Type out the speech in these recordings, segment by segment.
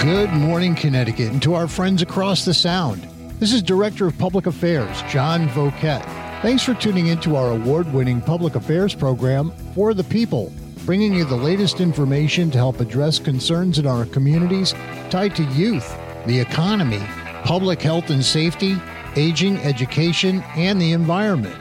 Good morning, Connecticut, and to our friends across the Sound. This is Director of Public Affairs, John Voket. Thanks for tuning into our award-winning public affairs program, For the People, bringing you the latest information to help address concerns in our communities tied to youth, the economy, public health and safety, aging, education, and the environment.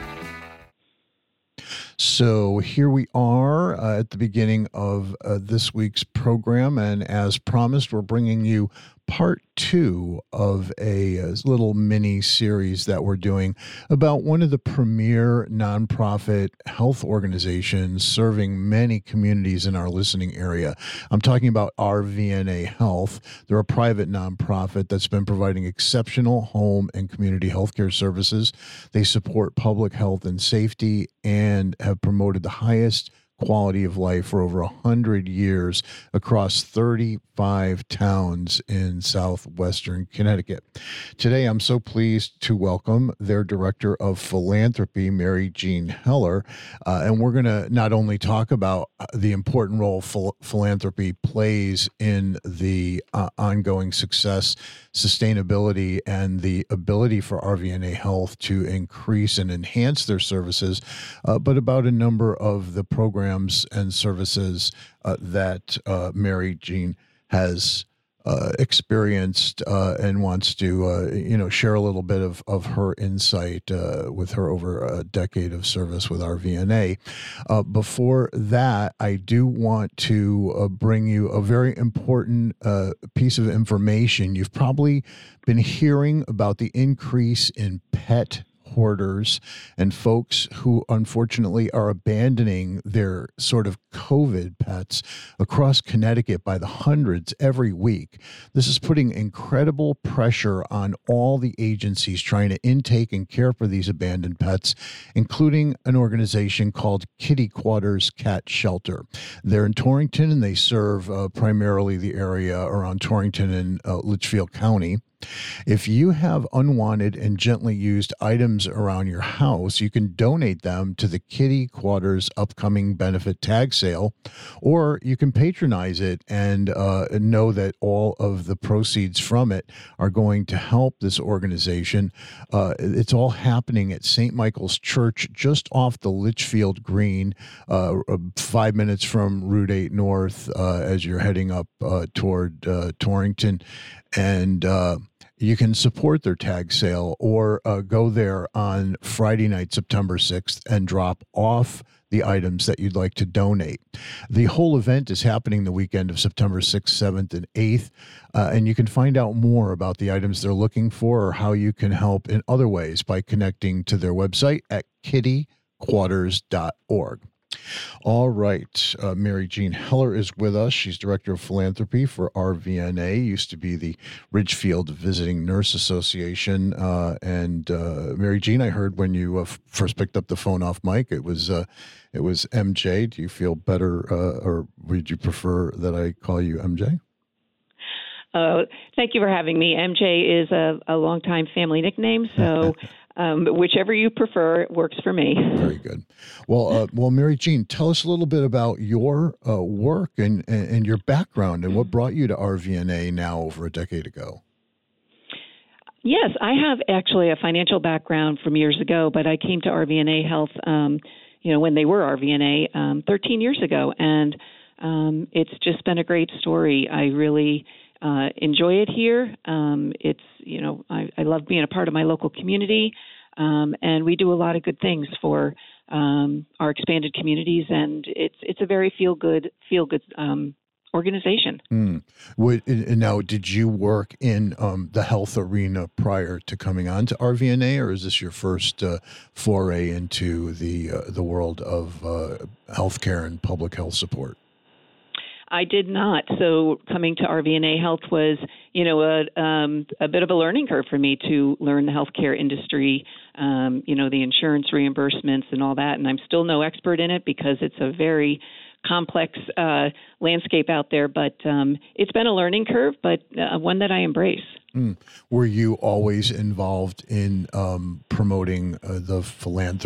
So here we are at the beginning of this week's program, and as promised, we're bringing you part 2 of a little mini series that we're doing about one of the premier nonprofit health organizations serving many communities in our listening area. I'm talking about RVNA Health. They're a private nonprofit that's been providing exceptional home and community healthcare services. They support public health and safety and have promoted the highest quality of life for over 100 years across 35 towns in southwestern Connecticut. Today, I'm so pleased to welcome their Director of Philanthropy, Mary Jean Heller, and we're going to not only talk about the important role philanthropy plays in the ongoing success, sustainability, and the ability for RVNA Health to increase and enhance their services, but about a number of the programs and services that Mary Jean has experienced and wants to, share a little bit of her insight with her over a decade of service with RVNA. Before that, I do want to bring you a very important piece of information. You've probably been hearing about the increase in pet hoarders and folks who unfortunately are abandoning their sort of COVID pets across Connecticut by the hundreds every week. This is putting incredible pressure on all the agencies trying to intake and care for these abandoned pets, including an organization called Kitty Quarters Cat Shelter. They're in Torrington, and they serve primarily the area around Torrington and Litchfield County. If you have unwanted and gently used items around your house, you can donate them to the Kitty Quarters upcoming benefit tag sale, or you can patronize it and know that all of the proceeds from it are going to help this organization. It's all happening at St. Michael's Church, just off the Litchfield Green, 5 minutes from Route 8 North as you're heading up toward Torrington. And you can support their tag sale or go there on Friday night, September 6th, and drop off the items that you'd like to donate. The whole event is happening the weekend of September 6th, 7th, and 8th, and you can find out more about the items they're looking for or how you can help in other ways by connecting to their website at kittyquarters.org. All right. Mary Jean Heller is with us. She's Director of Philanthropy for RVNA, used to be the Ridgefield Visiting Nurse Association. And Mary Jean, I heard when you first picked up the phone off mic, it was MJ. Do you feel better, or would you prefer that I call you MJ? Thank you for having me. MJ is a longtime family nickname, so whichever you prefer works for me. Very good. Well, Mary Jean, tell us a little bit about your work and your background and what brought you to RVNA now over a decade ago. Yes, I have actually a financial background from years ago, but I came to RVNA Health, when they were RVNA 13 years ago, and it's just been a great story. I really enjoy it here. I love being a part of my local community, and we do a lot of good things for our expanded communities, and it's a very feel good organization. Now, did you work in the health arena prior to coming on to RVNA, or is this your first foray into the world of healthcare and public health support? I did not. So coming to RVNA Health was, a bit of a learning curve for me to learn the healthcare industry, the insurance reimbursements and all that. And I'm still no expert in it because it's a very complex landscape out there. But it's been a learning curve, but one that I embrace. Were you always involved in promoting the philanthropic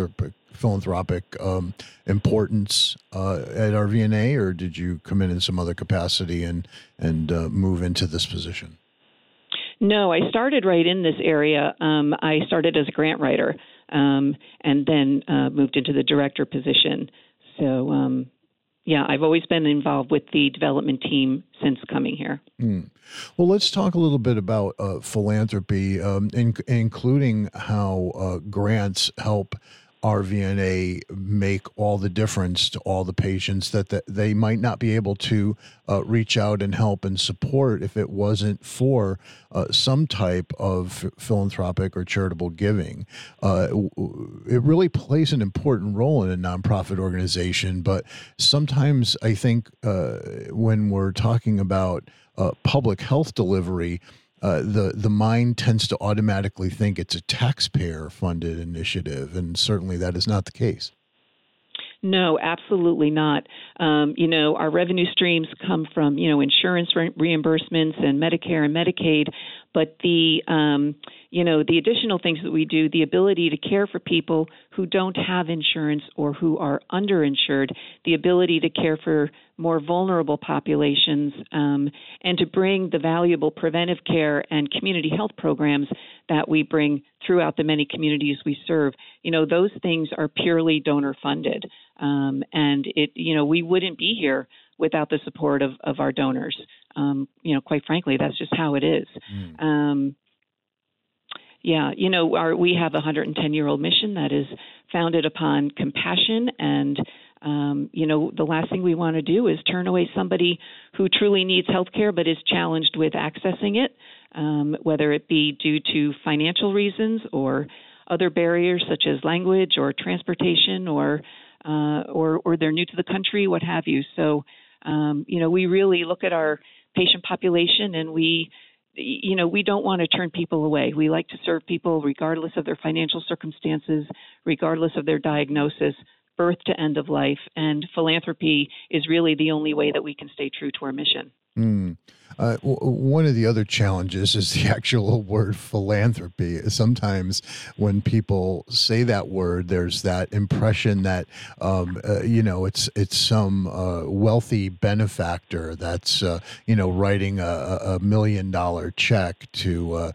philanthropic importance at RVNA, or did you come in some other capacity and move into this position? No, I started right in this area. I started as a grant writer and then moved into the director position. So, yeah, I've always been involved with the development team since coming here. Well, let's talk a little bit about philanthropy, including how grants help RVNA make all the difference to all the patients that they might not be able to reach out and help and support if it wasn't for some type of philanthropic or charitable giving. It really plays an important role in a nonprofit organization, but sometimes I think when we're talking about public health delivery, the mind tends to automatically think it's a taxpayer-funded initiative, and certainly that is not the case. No, absolutely not. Our revenue streams come from, insurance reimbursements and Medicare and Medicaid, but the additional things that we do, the ability to care for people who don't have insurance or who are underinsured, the ability to care for more vulnerable populations, and to bring the valuable preventive care and community health programs that we bring throughout the many communities we serve. Those things are purely donor funded. And we wouldn't be here without the support of our donors. Quite frankly, that's just how it is. We have a 110-year-old mission that is founded upon compassion, and the last thing we want to do is turn away somebody who truly needs health care but is challenged with accessing it, whether it be due to financial reasons or other barriers such as language or transportation or they're new to the country, what have you. So, we really look at our patient population, and we don't want to turn people away. We like to serve people regardless of their financial circumstances, regardless of their diagnosis, birth to end of life. And philanthropy is really the only way that we can stay true to our mission. One of the other challenges is the actual word philanthropy. Sometimes when people say that word, there's that impression that, it's some wealthy benefactor that's, writing a $1 million check to,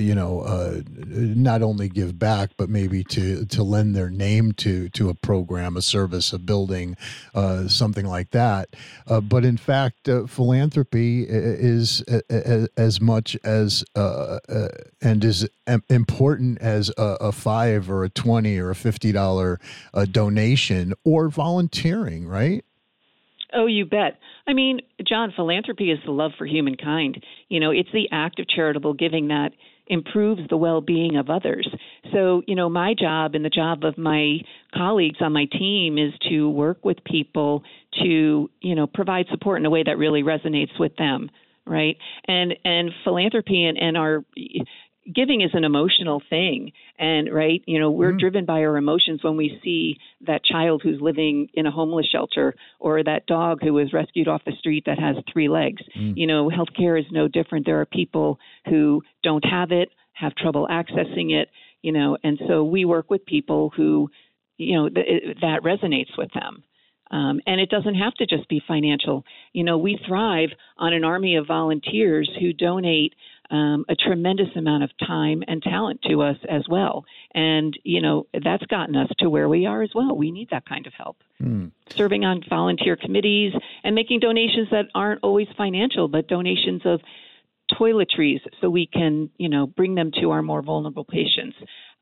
not only give back, but maybe to lend their name to a program, a service, a building, something like that. But in fact, philanthropy is as much as and as important as a $5 or a $20 or a $50 donation or volunteering, right? Oh, you bet. I mean, John, philanthropy is the love for humankind. It's the act of charitable giving that improves the well-being of others. So, my job and the job of my colleagues on my team is to work with people to, provide support in a way that really resonates with them, right? And philanthropy and our giving is an emotional thing. And, right, we're driven by our emotions when we see that child who's living in a homeless shelter or that dog who was rescued off the street that has 3 legs. Healthcare is no different. There are people who don't have it, have trouble accessing it, and so we work with people who, that resonates with them. And it doesn't have to just be financial. We thrive on an army of volunteers who donate a tremendous amount of time and talent to us as well. And, that's gotten us to where we are as well. We need that kind of help. Serving on volunteer committees and making donations that aren't always financial, but donations of toiletries so we can, bring them to our more vulnerable patients.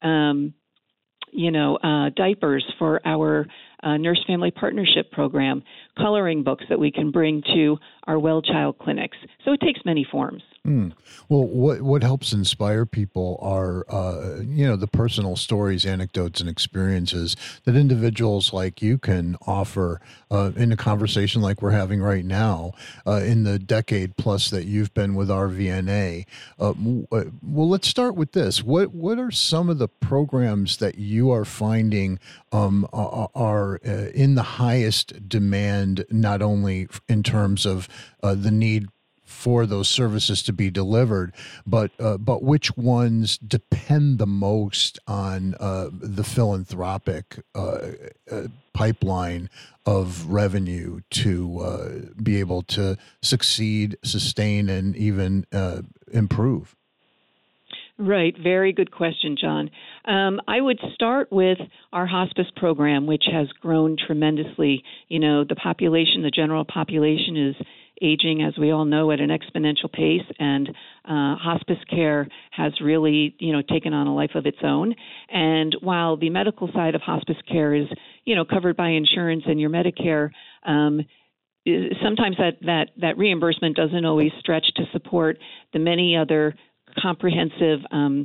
Diapers for our Nurse Family Partnership Program, coloring books that we can bring to our well child clinics. So it takes many forms. Well, what helps inspire people are, the personal stories, anecdotes, and experiences that individuals like you can offer in a conversation like we're having right now in the decade plus that you've been with RVNA. Well, let's start with this. What are some of the programs that you are finding are in the highest demand, not only in terms of the need for those services to be delivered, but which ones depend the most on the philanthropic pipeline of revenue to be able to succeed, sustain, and even improve? Right. Very good question, John. I would start with our hospice program, which has grown tremendously. The population, the general population, is aging, as we all know, at an exponential pace, and hospice care has really, taken on a life of its own. And while the medical side of hospice care is, covered by insurance and your Medicare, sometimes that reimbursement doesn't always stretch to support the many other comprehensive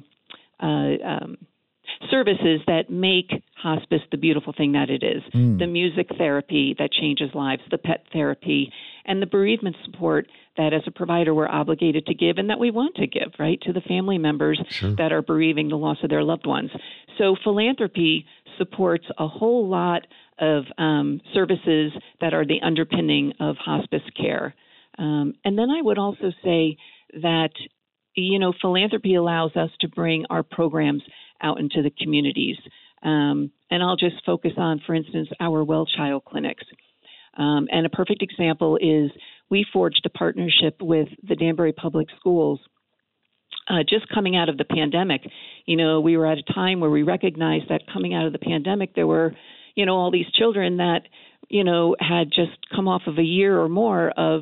services that make hospice the beautiful thing that it is. The music therapy that changes lives, the pet therapy, and the bereavement support that as a provider we're obligated to give and that we want to give, right, to the family members that are bereaving the loss of their loved ones. So philanthropy supports a whole lot of services that are the underpinning of hospice care. And then I would also say that philanthropy allows us to bring our programs out into the communities. And I'll just focus on, for instance, our Well Child clinics. And a perfect example is we forged a partnership with the Danbury Public Schools. Just coming out of the pandemic, we were at a time where we recognized that coming out of the pandemic, there were, all these children that, had just come off of a year or more of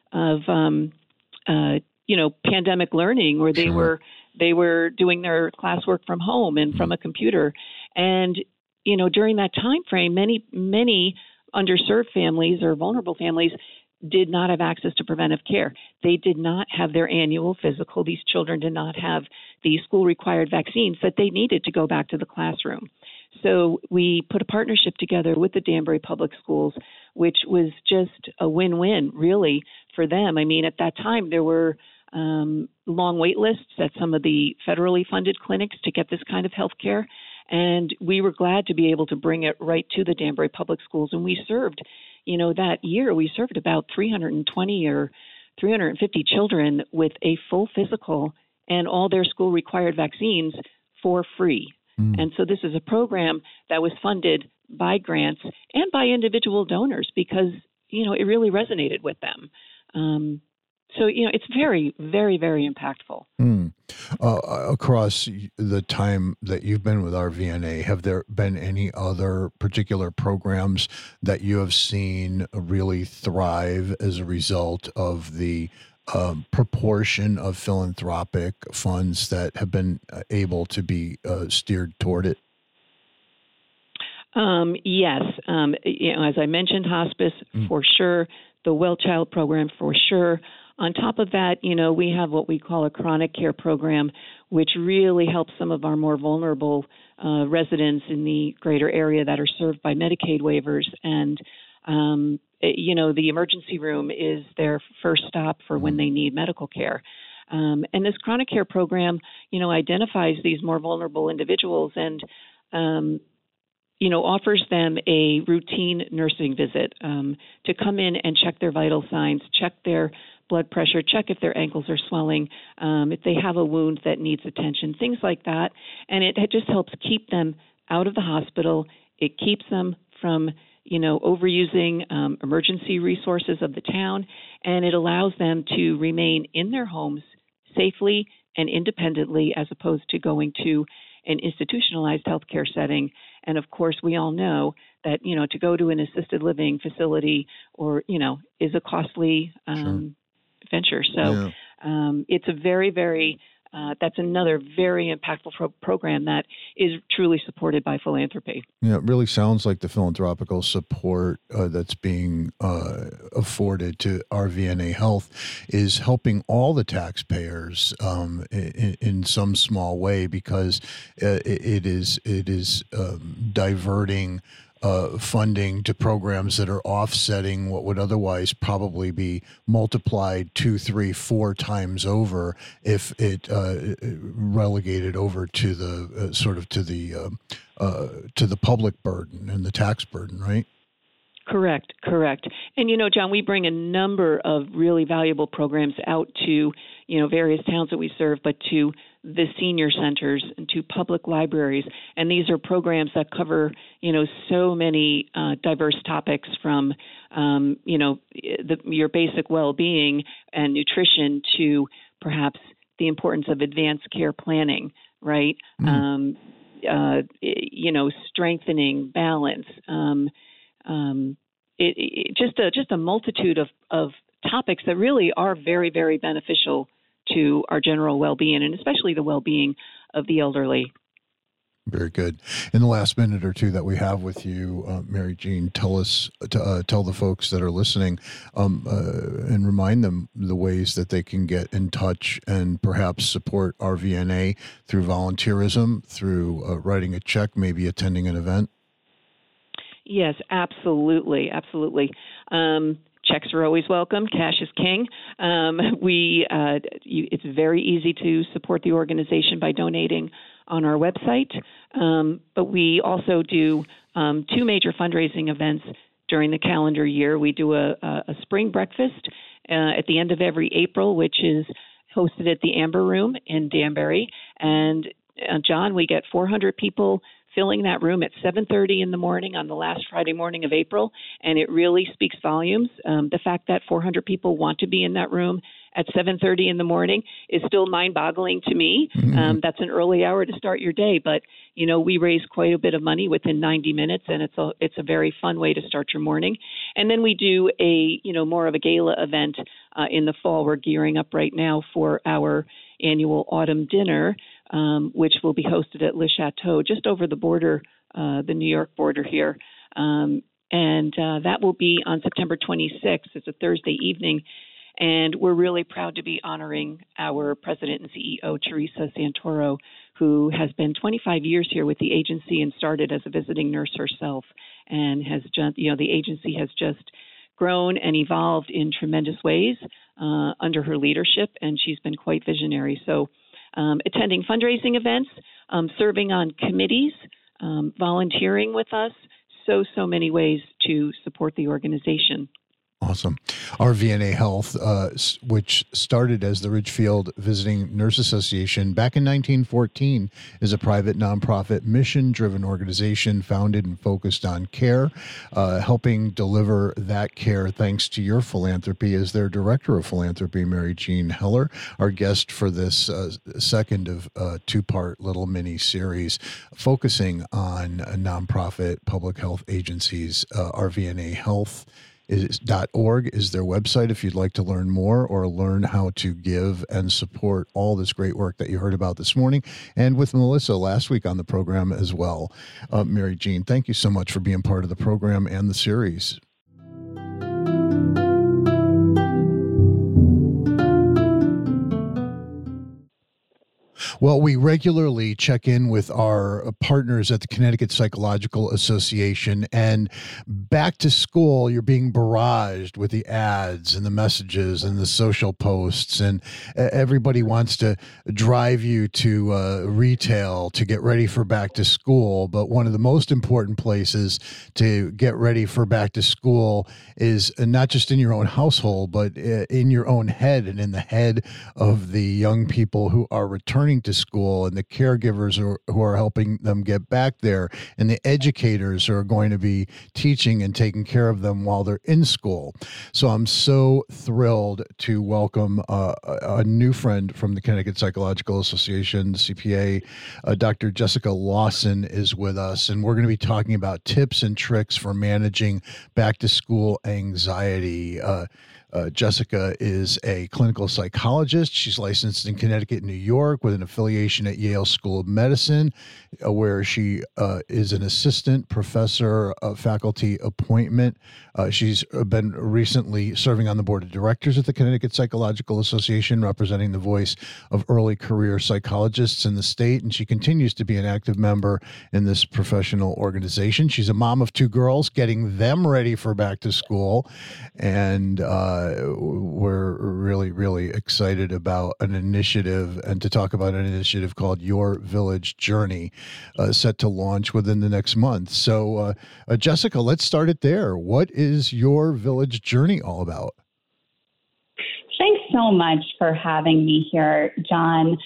pandemic learning, where they were doing their classwork from home and from a computer. And, during that time frame, many underserved families or vulnerable families did not have access to preventive care. They did not have their annual physical. These children did not have the school-required vaccines that they needed to go back to the classroom. So we put a partnership together with the Danbury Public Schools, which was just a win-win, really, for them. I mean, at that time, there were long wait lists at some of the federally funded clinics to get this kind of health care. And we were glad to be able to bring it right to the Danbury Public Schools. And we served, that year, we served about 320 or 350 children with a full physical and all their school required vaccines for free. And so this is a program that was funded by grants and by individual donors because, it really resonated with them. So, it's very, very, very impactful. Across the time that you've been with RVNA, have there been any other particular programs that you have seen really thrive as a result of the proportion of philanthropic funds that have been able to be steered toward it? Yes. As I mentioned, hospice for sure, the Well Child program for sure. On top of that, we have what we call a chronic care program, which really helps some of our more vulnerable residents in the greater area that are served by Medicaid waivers. And, the emergency room is their first stop for when they need medical care. And this chronic care program, identifies these more vulnerable individuals and, offers them a routine nursing visit to come in and check their vital signs, check their blood pressure, check if their ankles are swelling, if they have a wound that needs attention, things like that. And it just helps keep them out of the hospital. It keeps them from, overusing emergency resources of the town, and it allows them to remain in their homes safely and independently as opposed to going to an institutionalized healthcare setting. And of course, we all know that, to go to an assisted living facility or, is a costly venture. So it's a very, very, that's another very impactful program that is truly supported by philanthropy. Yeah, it really sounds like the philanthropical support that's being afforded to RVNA Health is helping all the taxpayers in some small way because it is diverting funding to programs that are offsetting what would otherwise probably be multiplied 2, 3, 4 times over if it relegated over to the to the public burden and the tax burden, right? Correct. And, John, we bring a number of really valuable programs out to, various towns that we serve, but to the senior centers and to public libraries. And these are programs that cover, so many diverse topics from, your basic well-being and nutrition to perhaps the importance of advanced care planning, right? Strengthening balance, just a multitude of topics that really are very, very beneficial to our general well-being, and especially the well-being of the elderly. Very good. In the last minute or two that we have with you, Mary Jean, tell the folks that are listening and remind them the ways that they can get in touch and perhaps support RVNA through volunteerism, through writing a check, maybe attending an event. Yes, absolutely. Checks are always welcome. Cash is king. It's very easy to support the organization by donating on our website. But we also do two major fundraising events during the calendar year. We do a spring breakfast at the end of every April, which is hosted at the Amber Room in Danbury. And John, we get 400 people filling that room at 7:30 in the morning on the last Friday morning of April, and it really speaks volumes. The fact that 400 people want to be in that room at 7:30 in the morning is still mind-boggling to me. That's an early hour to start your day, but we raise quite a bit of money within 90 minutes, and it's a very fun way to start your morning. And then we do a more of a gala event in the fall. We're gearing up right now for our annual autumn dinner, which will be hosted at Le Chateau, just over the border, the New York border here. And that will be on September 26th. It's a Thursday evening. And we're really proud to be honoring our president and CEO, Teresa Santoro, who has been 25 years here with the agency and started as a visiting nurse herself. And has just, the agency has just grown and evolved in tremendous ways under her leadership. And she's been quite visionary. So attending fundraising events, serving on committees, volunteering with us, so many ways to support the organization. Awesome. RVNA Health, which started as the Ridgefield Visiting Nurse Association back in 1914, is a private nonprofit mission-driven organization founded and focused on care, helping deliver that care thanks to your philanthropy as their Director of Philanthropy, Mary Jean Heller, our guest for this second of two-part little mini-series focusing on nonprofit public health agencies. RVNA Health .org is their website if you'd like to learn more or learn how to give and support all this great work that you heard about this morning and with Melissa last week on the program as well. Mary Jean, thank you so much for being part of the program and the series. Well, we regularly check in with our partners at the Connecticut Psychological Association, and back to school, you're being barraged with the ads and the messages and the social posts, and everybody wants to drive you to retail to get ready for back to school. But one of the most important places to get ready for back to school is not just in your own household, but in your own head and in the head of the young people who are returning to school and the caregivers who are helping them get back there and the educators who are going to be teaching and taking care of them while they're in school. So I'm so thrilled to welcome a new friend from the Connecticut Psychological Association, CPA. Dr. Jessica Lawson is with us, and we're going to be talking about tips and tricks for managing back to school anxiety. Jessica is a clinical psychologist. She's licensed in Connecticut and New York with an affiliation at Yale School of Medicine, where she is an assistant professor of faculty appointment. She's been recently serving on the board of directors at the Connecticut Psychological Association, representing the voice of early career psychologists in the state, and she continues to be an active member in this professional organization. She's a mom of two girls, getting them ready for back to school, and we're really, really excited about an initiative and to talk about an initiative called Your Village Journey, set to launch within the next month. So, Jessica, let's start it there. What is Your Village Journey all about? Thanks so much for having me here, John.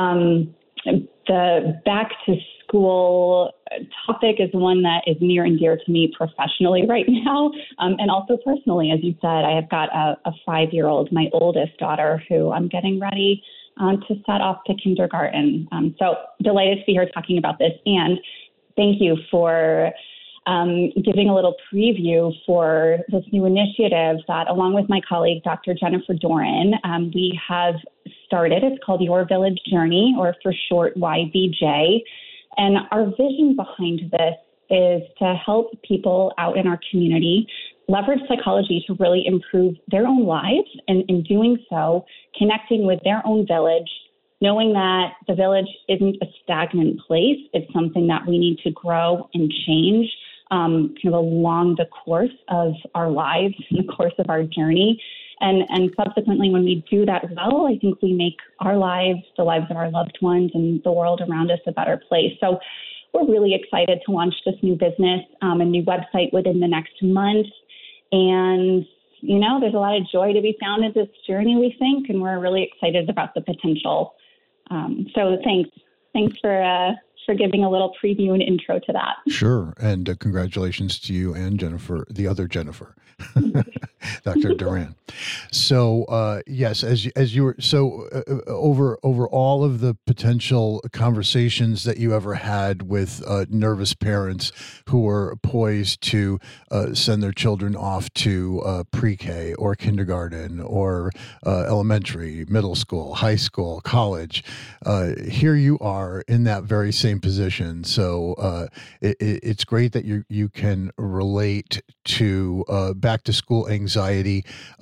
The back to school topic is one that is near and dear to me professionally right now, and also personally. As you said, I have got a 5-year-old, my oldest daughter, who I'm getting ready to set off to kindergarten. So delighted to be here talking about this, and thank you for giving a little preview for this new initiative that, along with my colleague, Dr. Jennifer Doran, we have started. It's called Your Village Journey, or for short, YVJ. And our vision behind this is to help people out in our community leverage psychology to really improve their own lives, and in doing so, connecting with their own village, knowing that the village isn't a stagnant place. It's something that we need to grow and change kind of along the course of our lives, in the course of our journey. And subsequently, when we do that well, I think we make our lives, the lives of our loved ones, and the world around us a better place. So we're really excited to launch this new business, a new website within the next month. And, you know, there's a lot of joy to be found in this journey, we think, and we're really excited about the potential. So thanks for giving a little preview and intro to that. Sure. And congratulations to you and Jennifer, the other Jennifer, Dr. Doran. So, yes, as you were, so over all of the potential conversations that you ever had with nervous parents who were poised to send their children off to pre-K or kindergarten or elementary, middle school, high school, college, here you are in that very same position. So it's great that you can relate to back to school anxiety,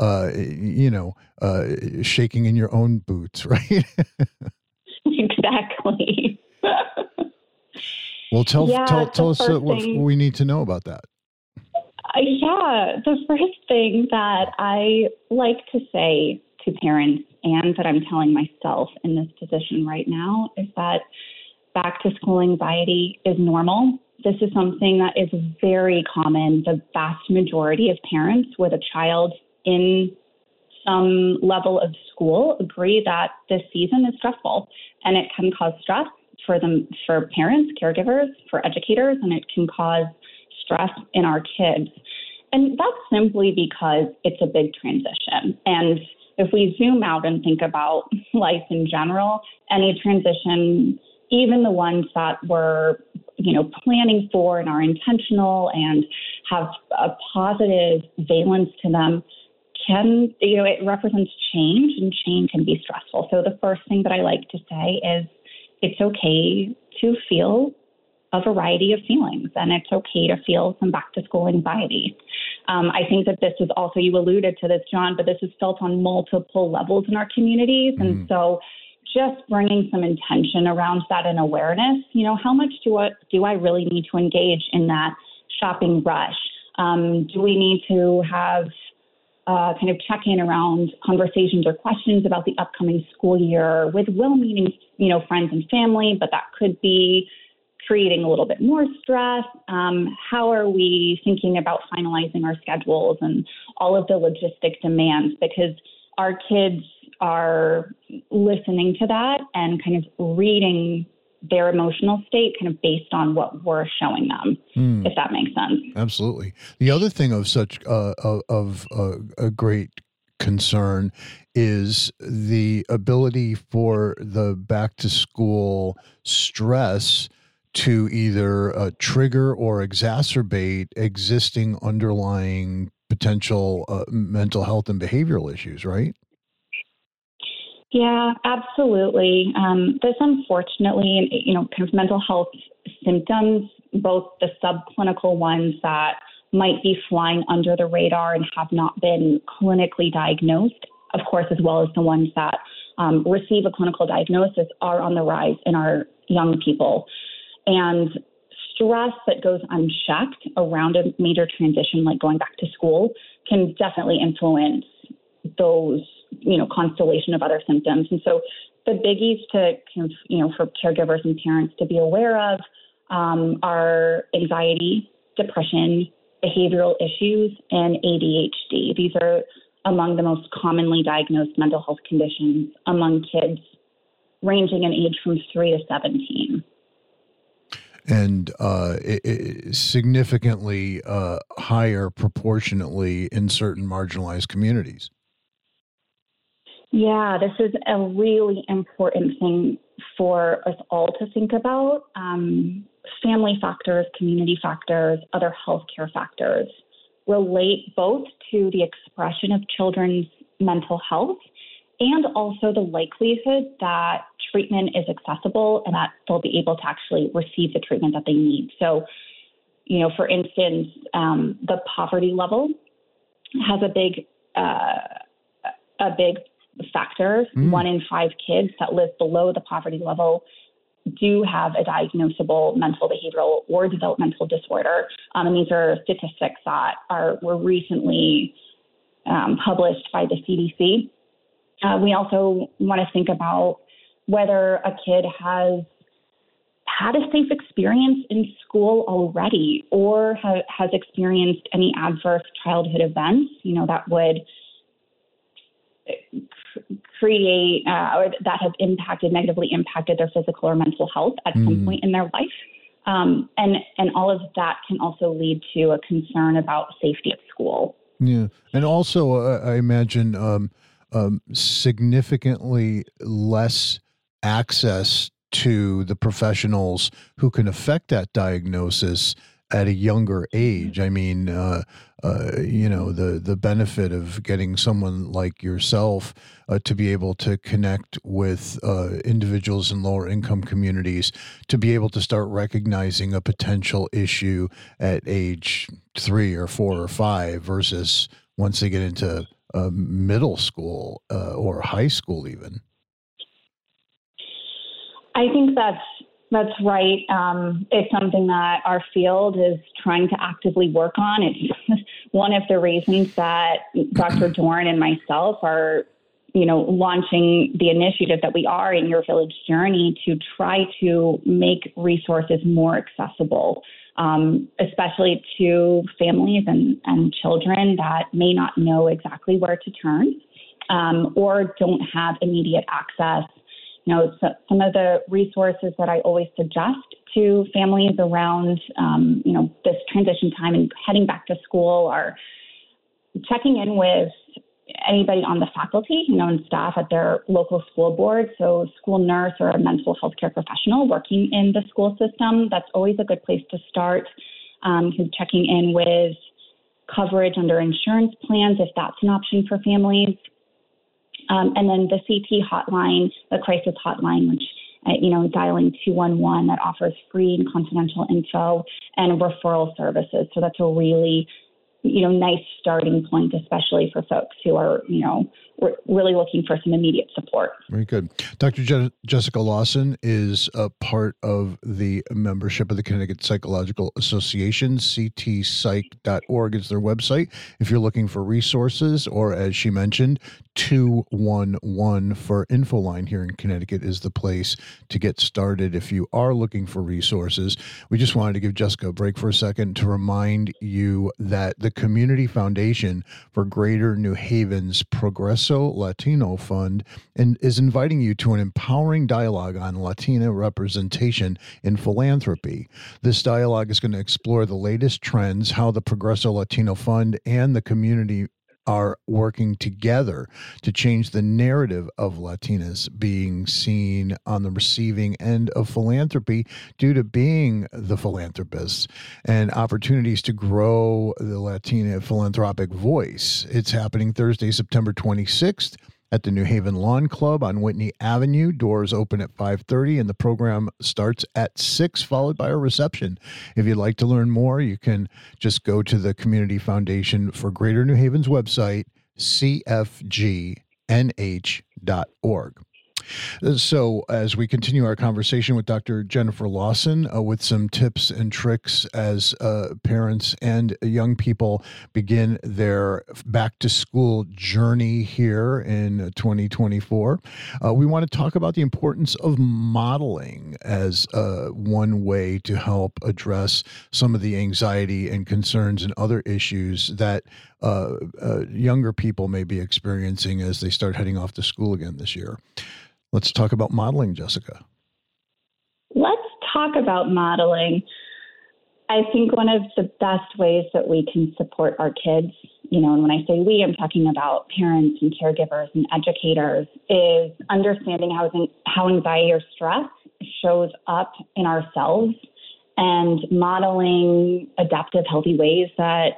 shaking in your own boots, right? Exactly. Well, tell us what we need to know about that. The first thing that I like to say to parents, and that I'm telling myself in this position right now, is that back to school anxiety is normal. This is something that is very common. The vast majority of parents with a child in some level of school agree that this season is stressful, and it can cause stress for parents, caregivers, for educators, and it can cause stress in our kids. And that's simply because it's a big transition. And if we zoom out and think about life in general, any transition, even the ones that we're, planning for and are intentional and have a positive valence to them, it represents change, and change can be stressful. So the first thing that I like to say is it's okay to feel a variety of feelings, and it's okay to feel some back to school anxiety. I think that this is also, you alluded to this, John, but this is felt on multiple levels in our communities. Mm-hmm. And so just bringing some intention around that and awareness, how much do I really need to engage in that shopping rush? Do we need to have kind of check in around conversations or questions about the upcoming school year with well-meaning, friends and family, but that could be creating a little bit more stress? How are we thinking about finalizing our schedules and all of the logistic demands? Because our kids are listening to that and kind of reading their emotional state kind of based on what we're showing them, if that makes sense. Absolutely. The other thing of such a great concern is the ability for the back to school stress to either trigger or exacerbate existing underlying potential mental health and behavioral issues, right? Yeah, absolutely. This, unfortunately, kind of mental health symptoms, both the subclinical ones that might be flying under the radar and have not been clinically diagnosed, of course, as well as the ones that receive a clinical diagnosis, are on the rise in our young people. And stress that goes unchecked around a major transition like going back to school can definitely influence those, constellation of other symptoms. And so the biggies to, for caregivers and parents to be aware of are anxiety, depression, behavioral issues, and ADHD. These are among the most commonly diagnosed mental health conditions among kids ranging in age from 3 to 17. And it significantly higher proportionately in certain marginalized communities. Yeah, this is a really important thing for us all to think about. Family factors, community factors, other healthcare factors relate both to the expression of children's mental health and also the likelihood that treatment is accessible and that they'll be able to actually receive the treatment that they need. So, for instance, the poverty level has a big factor. 1 in 5 kids that live below the poverty level do have a diagnosable mental, behavioral, or developmental disorder. And these are statistics that were recently published by the CDC. We also want to think about whether a kid has had a safe experience in school already or has experienced any adverse childhood events, that would create or that have negatively impacted their physical or mental health at some point in their life. And all of that can also lead to a concern about safety at school. Yeah. And also, I imagine significantly less access to the professionals who can affect that diagnosis at a younger age. I mean, the benefit of getting someone like yourself to be able to connect with individuals in lower income communities, to be able to start recognizing a potential issue at age 3 or 4 or 5 versus once they get into middle school or high school even. I think that's right. It's something that our field is trying to actively work on. It's one of the reasons that Dr. Dorn and myself are, launching the initiative that we are in Your Village Journey to try to make resources more accessible, especially to families and children that may not know exactly where to turn or don't have immediate access. Some of the resources that I always suggest to families around, this transition time and heading back to school are checking in with anybody on the faculty, and staff at their local school board. So school nurse or a mental health care professional working in the school system. That's always a good place to start. Checking in with coverage under insurance plans, if that's an option for families. And then the CT hotline, the crisis hotline, which, dialing 211 that offers free and confidential info and referral services. So that's a really, nice starting point, especially for folks who are, really looking for some immediate support. Very good. Dr. Jessica Lawson is a part of the membership of the Connecticut Psychological Association. ctpsych.org is their website. If you're looking for resources, or as she mentioned, 211 for InfoLine here in Connecticut is the place to get started if you are looking for resources. We just wanted to give Jessica a break for a second to remind you that the Community Foundation for Greater New Haven's Progreso Latino Fund is inviting you to an empowering dialogue on Latina representation in philanthropy. This dialogue is going to explore the latest trends, how the Progreso Latino Fund and the community are working together to change the narrative of Latinas being seen on the receiving end of philanthropy due to being the philanthropists, and opportunities to grow the Latina philanthropic voice. It's happening Thursday, September 26th at the New Haven Lawn Club on Whitney Avenue. Doors open at 5:30 and the program starts at 6, followed by a reception. If you'd like to learn more, you can just go to the Community Foundation for Greater New Haven's website, cfgnh.org. So, as we continue our conversation with Dr. Jennifer Lawson, with some tips and tricks as parents and young people begin their back to school journey here in 2024, we want to talk about the importance of modeling as one way to help address some of the anxiety and concerns and other issues that younger people may be experiencing as they start heading off to school again this year. Let's talk about modeling, Jessica. Let's talk about modeling. I think one of the best ways that we can support our kids, and when I say we, I'm talking about parents and caregivers and educators, is understanding how anxiety or stress shows up in ourselves and modeling adaptive, healthy ways that,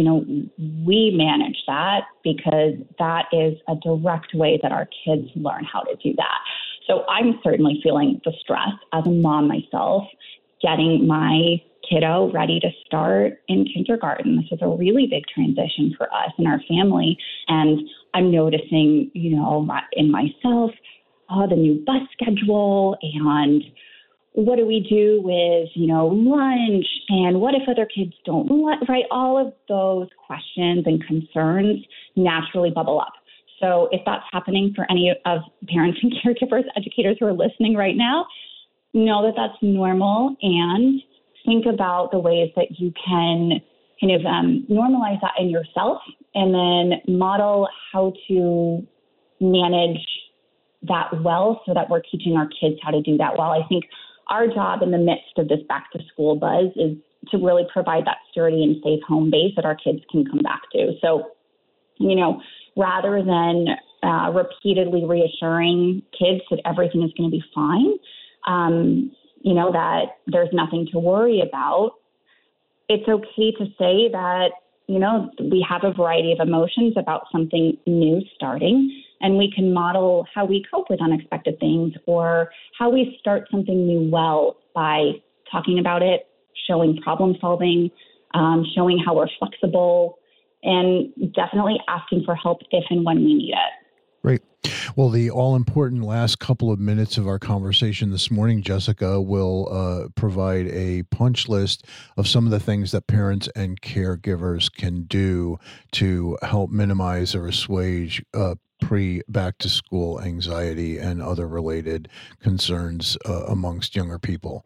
we manage that, because that is a direct way that our kids learn how to do that. So I'm certainly feeling the stress as a mom myself, getting my kiddo ready to start in kindergarten. This is a really big transition for us and our family. And I'm noticing, in myself, the new bus schedule and what do we do with, lunch, and what if other kids don't, right? All of those questions and concerns naturally bubble up. So if that's happening for any of parents and caregivers, educators who are listening right now, know that that's normal, and think about the ways that you can kind of normalize that in yourself, and then model how to manage that well so that we're teaching our kids how to do that well. I think our job in the midst of this back to school buzz is to really provide that sturdy and safe home base that our kids can come back to. So, rather than repeatedly reassuring kids that everything is going to be fine, that there's nothing to worry about, it's okay to say that, we have a variety of emotions about something new starting, and we can model how we cope with unexpected things or how we start something new well by talking about it, showing problem solving, showing how we're flexible, and definitely asking for help if and when we need it. Great. Well, the all-important last couple of minutes of our conversation this morning, Jessica, will provide a punch list of some of the things that parents and caregivers can do to help minimize or assuage pre-back-to-school anxiety and other related concerns amongst younger people.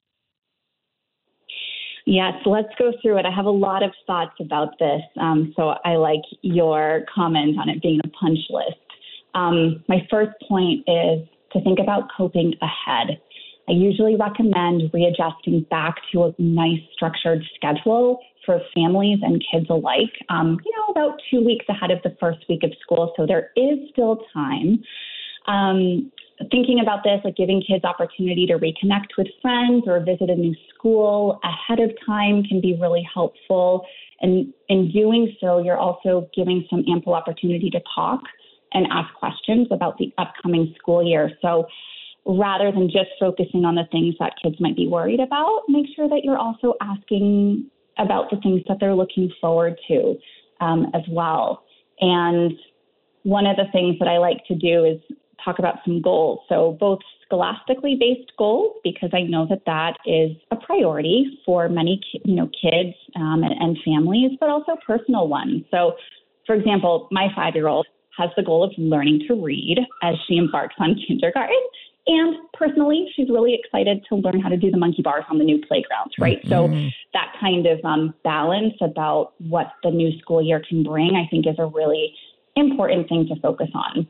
Yes, let's go through it. I have a lot of thoughts about this, so I like your comment on it being a punch list. My first point is to think about coping ahead. I usually recommend readjusting back to a nice structured schedule for families and kids alike, about 2 weeks ahead of the first week of school. So there is still time. Thinking about this, like giving kids opportunity to reconnect with friends or visit a new school ahead of time can be really helpful. And in doing so, you're also giving some ample opportunity to talk and ask questions about the upcoming school year. So rather than just focusing on the things that kids might be worried about, make sure that you're also asking about the things that they're looking forward to as well. And one of the things that I like to do is talk about some goals. So both scholastically based goals, because I know that that is a priority for many kids and families, but also personal ones. So, for example, my 5-year-old has the goal of learning to read as she embarks on kindergarten. And personally, she's really excited to learn how to do the monkey bars on the new playgrounds, right? Mm-hmm. So that kind of balance about what the new school year can bring, I think, is a really important thing to focus on.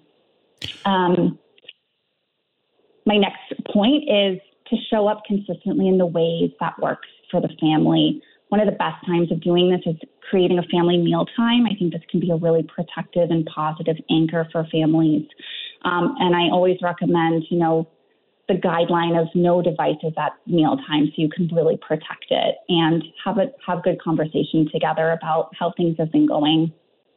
My next point is to show up consistently in the ways that works for the family. One of the best times of doing this is creating a family meal time. I think this can be a really protective and positive anchor for families. And I always recommend, the guideline of no devices at mealtime, so you can really protect it and have good conversation together about how things have been going.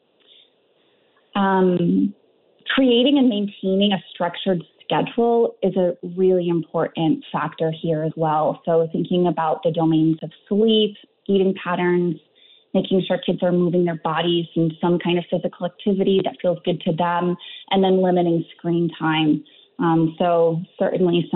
Creating and maintaining a structured schedule is a really important factor here as well. So thinking about the domains of sleep, eating patterns, making sure kids are moving their bodies in some kind of physical activity that feels good to them, and then limiting screen time. So certainly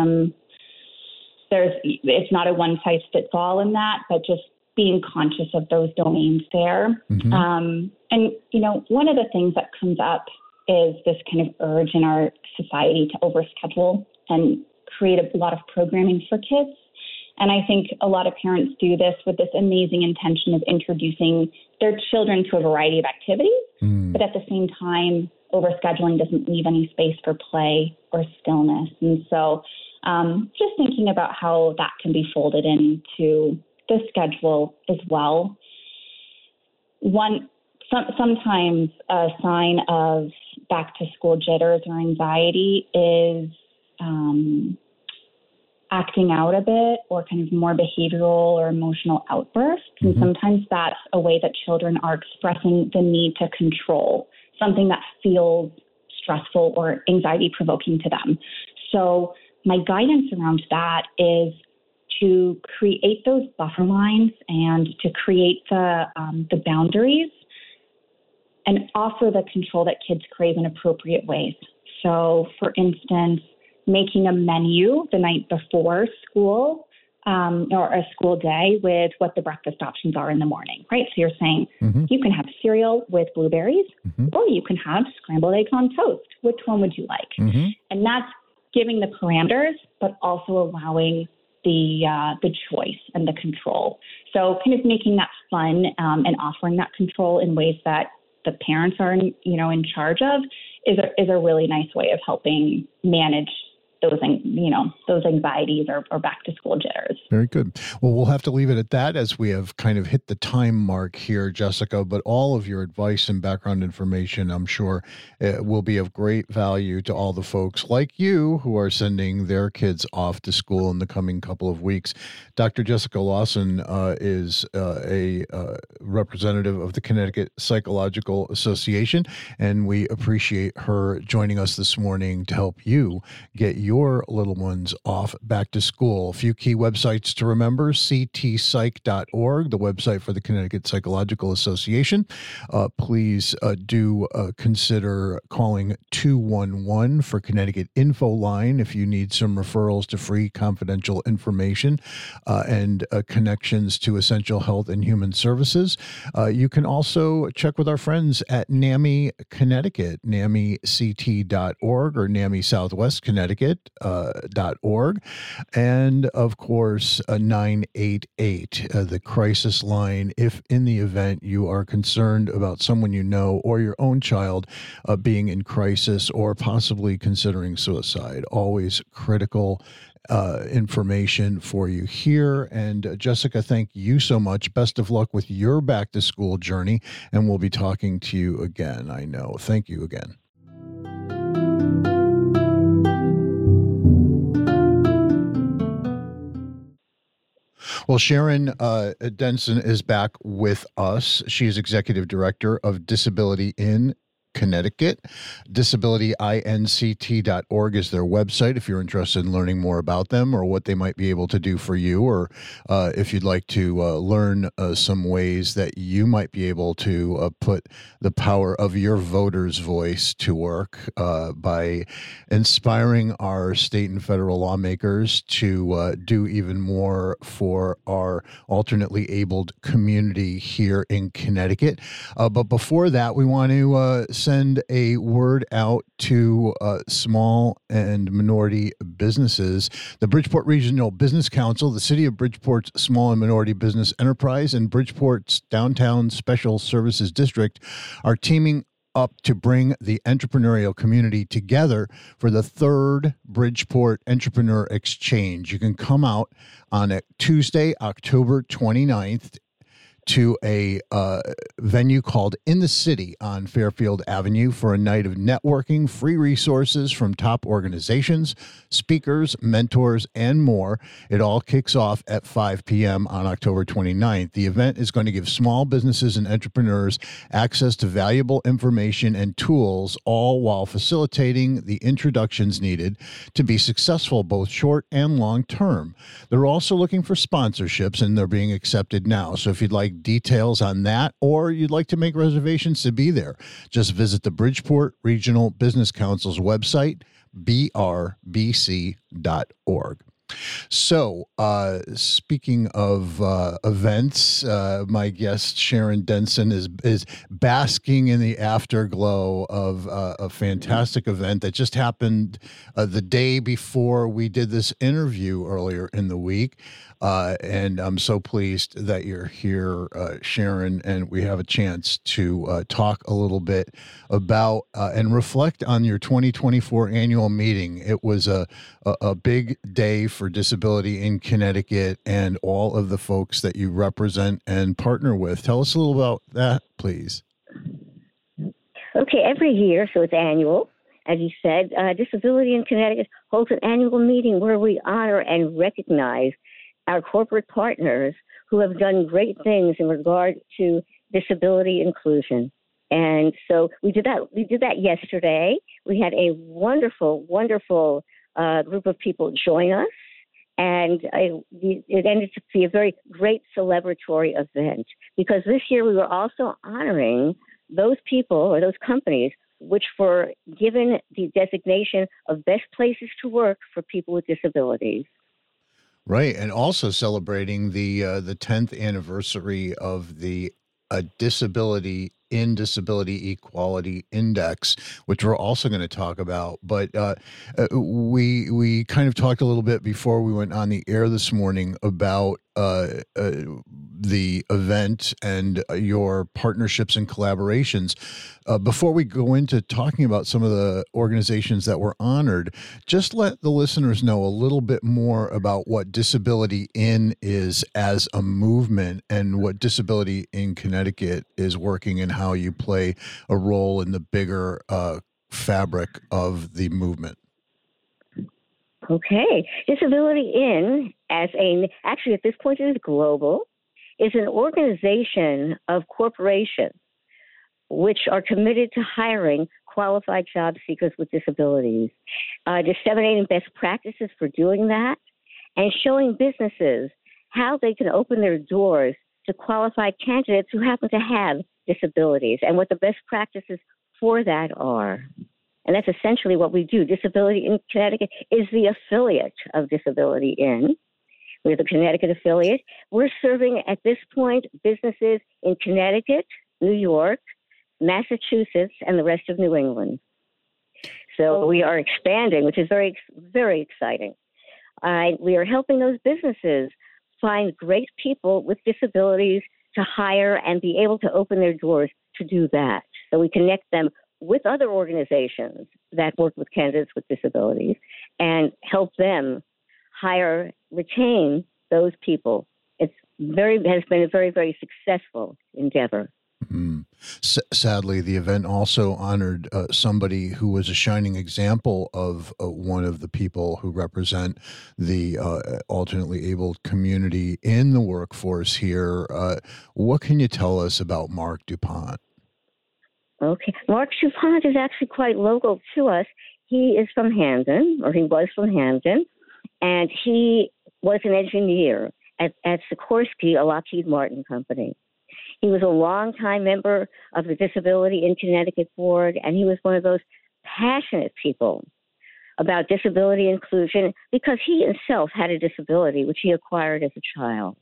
it's not a one size fits all in that, but just being conscious of those domains there. Mm-hmm. And, one of the things that comes up is this kind of urge in our society to overschedule and create a lot of programming for kids. And I think a lot of parents do this with this amazing intention of introducing their children to a variety of activities, but at the same time, overscheduling doesn't leave any space for play or stillness. And so just thinking about how that can be folded into the schedule as well. Sometimes a sign of back to school jitters or anxiety is acting out a bit or kind of more behavioral or emotional outbursts. And sometimes that's a way that children are expressing the need to control something that feels stressful or anxiety provoking to them. So my guidance around that is to create those buffer lines and to create the boundaries and offer the control that kids crave in appropriate ways. So, for instance, making a menu the night before school or a school day with what the breakfast options are in the morning, right? So you're saying you can have cereal with blueberries or you can have scrambled eggs on toast. Which one would you like? And that's giving the parameters, but also allowing the choice and the control. So kind of making that fun and offering that control in ways that the parents are, in charge of is a really nice way of helping manage those anxieties or back to school jitters. Very good. Well, we'll have to leave it at that as we have kind of hit the time mark here, Jessica, but all of your advice and background information, I'm sure, will be of great value to all the folks like you who are sending their kids off to school in the coming couple of weeks. Dr. Jessica Lawson is a representative of the Connecticut Psychological Association, and we appreciate her joining us this morning to help you get your little ones off back to school. A few key websites to remember: ctpsych.org, the website for the Connecticut Psychological Association. Please do consider calling 211 for Connecticut Info Line if you need some referrals to free confidential information and connections to essential health and human services. You can also check with our friends at NAMI Connecticut, NAMICT.org or NAMI Southwest Connecticut. .org, and of course 988, the crisis line if in the event you are concerned about someone you know or your own child being in crisis or possibly considering suicide. Always critical information for you here. And Jessica, thank you so much. Best of luck with your back to school journey, and we'll be talking to you again, I know. Thank you again. Well, Sharon Denson is back with us. She is Executive Director of Disability in Connecticut. DisabilityInct.org is their website if you're interested in learning more about them or what they might be able to do for you, or if you'd like to learn some ways that you might be able to put the power of your voter's voice to work by inspiring our state and federal lawmakers to do even more for our alternately abled community here in Connecticut. But before that, we want to send a word out to small and minority businesses. The Bridgeport Regional Business Council, the City of Bridgeport's Small and Minority Business Enterprise, and Bridgeport's Downtown Special Services District are teaming up to bring the entrepreneurial community together for the third Bridgeport Entrepreneur Exchange. You can come out on a Tuesday, October 29th, to a venue called In the City on Fairfield Avenue for a night of networking, free resources from top organizations, speakers, mentors, and more. It all kicks off at 5 p.m. on October 29th. The event is going to give small businesses and entrepreneurs access to valuable information and tools, all while facilitating the introductions needed to be successful both short and long term. They're also looking for sponsorships, and they're being accepted now. So if you'd like details on that, or you'd like to make reservations to be there, just visit the Bridgeport Regional Business Council's website, brbc.org. So, speaking of events, my guest Sharon Denson is basking in the afterglow of a fantastic event that just happened the day before we did this interview earlier in the week. And I'm so pleased that you're here, Sharon, and we have a chance to talk a little bit about and reflect on your 2024 annual meeting. It was a big day for disability in Connecticut and all of the folks that you represent and partner with. Tell us a little about that, please. Okay, every year, so it's annual. As you said, Disability in Connecticut holds an annual meeting where we honor and recognize our corporate partners who have done great things in regard to disability inclusion. And so we did that. We did that yesterday. We had a wonderful group of people join us, and it ended up being a very great celebratory event because this year we were also honoring those people or those companies which were given the designation of best places to work for people with disabilities. Right, and also celebrating the 10th anniversary of the Disability Equality Index, which we're also going to talk about. But we kind of talked a little bit before we went on the air this morning about the event and your partnerships and collaborations. Before we go into talking about some of the organizations that were honored, just let the listeners know a little bit more about what Disability In is as a movement and what Disability in Connecticut is working and how you play a role in the bigger fabric of the movement. Okay. Disability In, actually at this point it is global, is an organization of corporations which are committed to hiring qualified job seekers with disabilities, disseminating best practices for doing that, and showing businesses how they can open their doors to qualified candidates who happen to have disabilities and what the best practices for that are. And that's essentially what we do. Disability in Connecticut is the affiliate of Disability In. We're the Connecticut affiliate. We're serving at this point businesses in Connecticut, New York, Massachusetts, and the rest of New England. So we are expanding, which is very, very exciting. We are helping those businesses find great people with disabilities to hire and be able to open their doors to do that. So we connect them with other organizations that work with candidates with disabilities and help them hire, retain those people. Has been a very, very successful endeavor. Mm-hmm. Sadly, the event also honored somebody who was a shining example of one of the people who represent the alternately abled community in the workforce here. What can you tell us about Mark DuPont? Okay. Mark DuPont is actually quite local to us. He is from Hamden, or he was from Hamden, and he was an engineer at Sikorsky, a Lockheed Martin company. He was a longtime member of the Disability in Connecticut Board, and he was one of those passionate people about disability inclusion because he himself had a disability, which he acquired as a child.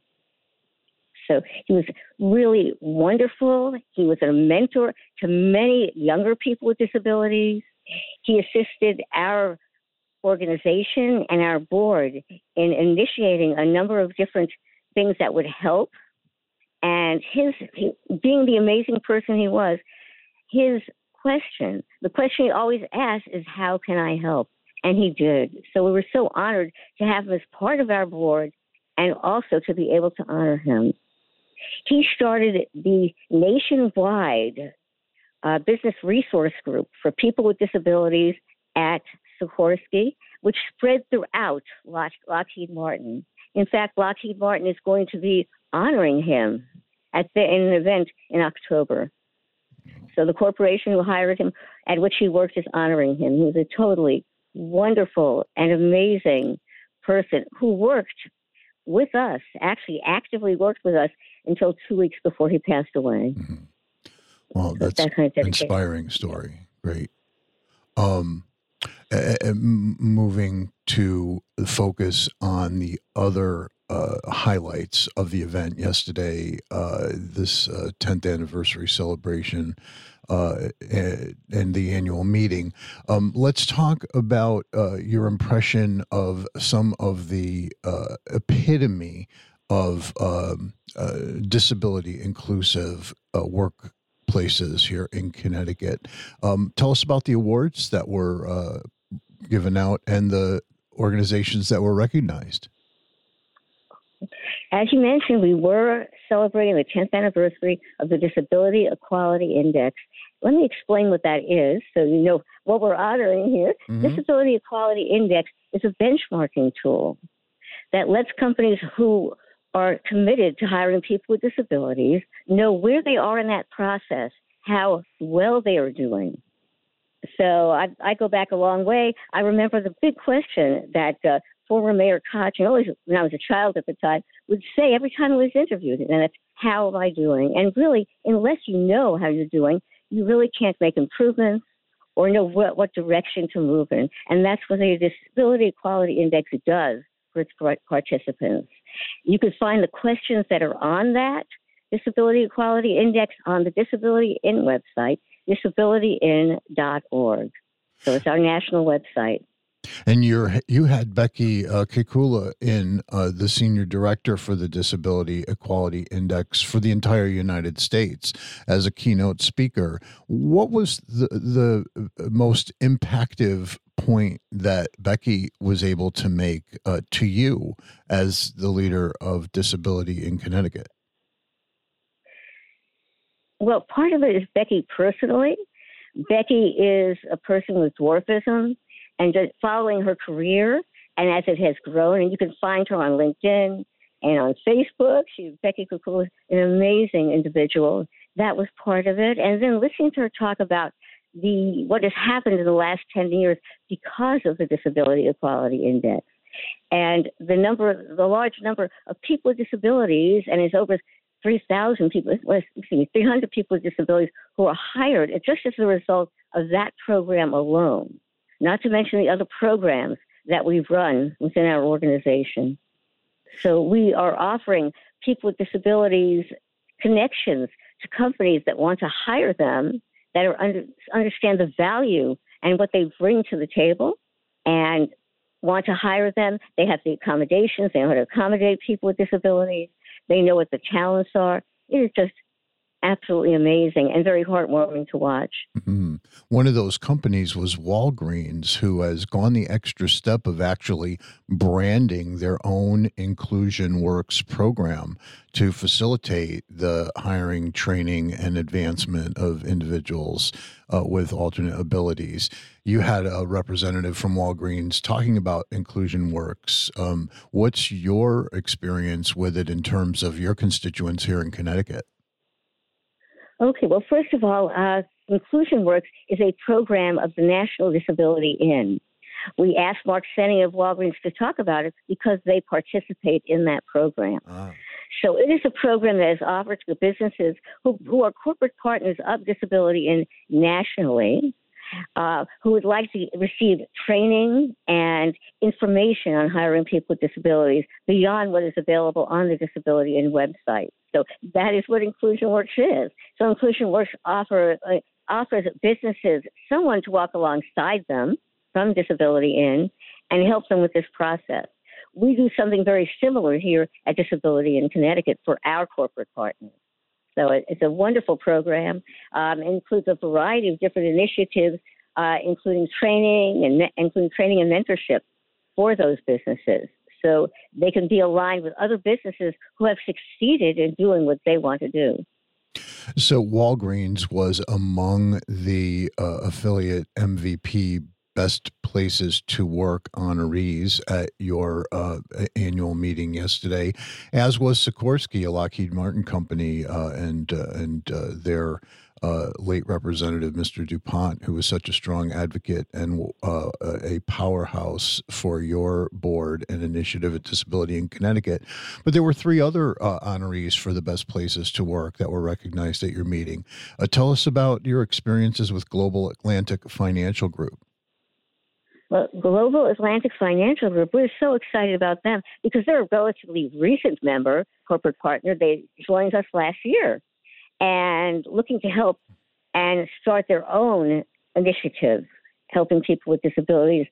So he was really wonderful. He was a mentor to many younger people with disabilities. He assisted our organization and our board in initiating a number of different things that would help. And being the amazing person he was, the question he always asked is, how can I help? And he did. So we were so honored to have him as part of our board and also to be able to honor him. He started the nationwide business resource group for people with disabilities at Sikorsky, which spread throughout Lockheed Martin. In fact, Lockheed Martin is going to be honoring him in an event in October. So the corporation who hired him, at which he worked, is honoring him. He was a totally wonderful and amazing person who worked with us, actually actively worked with us until 2 weeks before he passed away. Mm-hmm. Well, that's an inspiring story. Great. moving to focus on the other highlights of the event yesterday, this 10th anniversary celebration and the annual meeting. Let's talk about your impression of some of the epitome of disability inclusive workplaces here in Connecticut. Tell us about the awards that were given out and the organizations that were recognized. As you mentioned, we were celebrating the 10th anniversary of the Disability Equality Index. Let me explain what that is so you know what we're honoring here. Mm-hmm. Disability Equality Index is a benchmarking tool that lets companies who are committed to hiring people with disabilities know where they are in that process, how well they are doing. So I go back a long way. I remember the big question that former Mayor Koch, and always when I was a child at the time, would say every time I was interviewed, and that's, how am I doing? And really, unless you know how you're doing, you really can't make improvements or know what direction to move in. And that's what the Disability Equality Index does for its participants. You can find the questions that are on that Disability Equality Index on the Disability In website, disabilityin.org. So it's our national website. And you had Becky Kekula in, the senior director for the Disability Equality Index for the entire United States as a keynote speaker. What was the most impactful point that Becky was able to make to you as the leader of disability in Connecticut? Well, part of it is Becky personally. Becky is a person with dwarfism, and just following her career, and as it has grown, and you can find her on LinkedIn and on Facebook. Becky Kekula is an amazing individual. That was part of it. And then listening to her talk about what has happened in the last 10 years because of the Disability Equality Index. And the large number of people with disabilities, and it's over 3,000 people, 300 people with disabilities who are hired just as a result of that program alone, not to mention the other programs that we've run within our organization. So we are offering people with disabilities connections to companies that want to hire them, that understand the value and what they bring to the table and want to hire them. They have the accommodations. They know how to accommodate people with disabilities. They know what the talents are. It is just absolutely amazing and very heartwarming to watch. Mm-hmm. One of those companies was Walgreens, who has gone the extra step of actually branding their own Inclusion Works program to facilitate the hiring, training, and advancement of individuals with alternate abilities. You had a representative from Walgreens talking about Inclusion Works. What's your experience with it in terms of your constituents here in Connecticut? Okay, well, first of all, Inclusion Works is a program of the National Disability In. We asked Mark Senni of Walgreens to talk about it because they participate in that program. So it is a program that is offered to businesses who are corporate partners of Disability In nationally, who would like to receive training and information on hiring people with disabilities beyond what is available on the Disability In website. So that is what Inclusion Works is. So Inclusion Works offers businesses someone to walk alongside them from Disability In and help them with this process. We do something very similar here at Disability In Connecticut for our corporate partners. So it's a wonderful program. It includes a variety of different initiatives, including training and mentorship for those businesses, so they can be aligned with other businesses who have succeeded in doing what they want to do. So Walgreens was among the affiliate MVP Best Places to Work honorees at your annual meeting yesterday, as was Sikorsky, a Lockheed Martin company, and their late representative, Mr. DuPont, who was such a strong advocate and a powerhouse for your board and initiative at Disability in Connecticut. But there were three other honorees for the Best Places to Work that were recognized at your meeting. Tell us about your experiences with Global Atlantic Financial Group. Well, Global Atlantic Financial Group, we're so excited about them because they're a relatively recent member, corporate partner. They joined us last year and looking to help and start their own initiative, helping people with disabilities